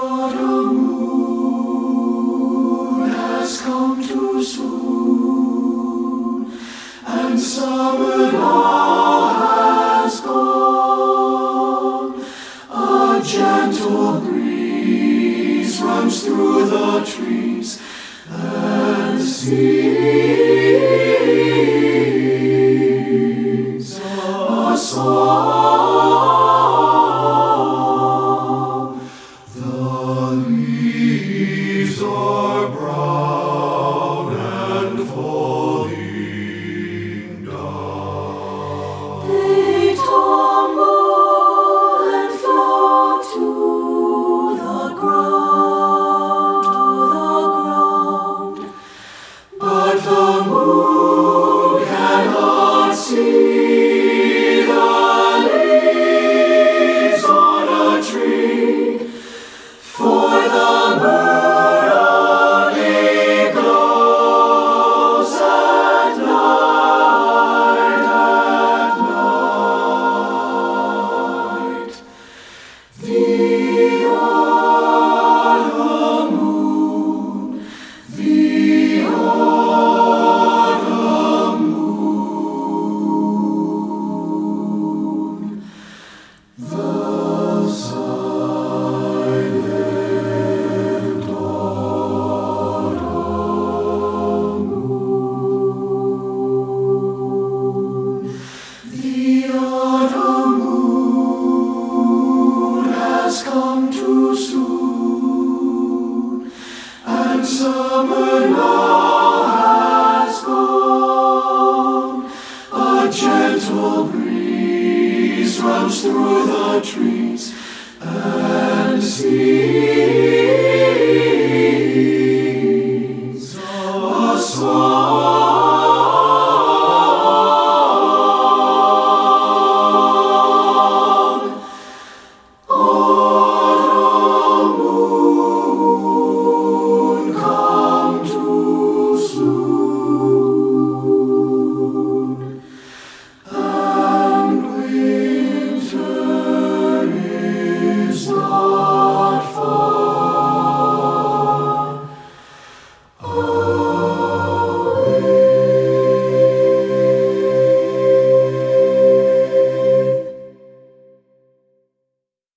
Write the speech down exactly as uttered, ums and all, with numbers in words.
autumn moon has come too soon, and summer now has gone. A gentle breeze runs through the trees and sings a song. The leaves are brown and falling down. They tumble and float to the ground, to the ground. But the moon cannot see the leaves on a tree, for the moon only glows at night, at night. The autumn moon, the autumn moon, the silent autumn moon. The autumn moon has come too soon, and summer now has gone. A gentle breeze runs through the trees and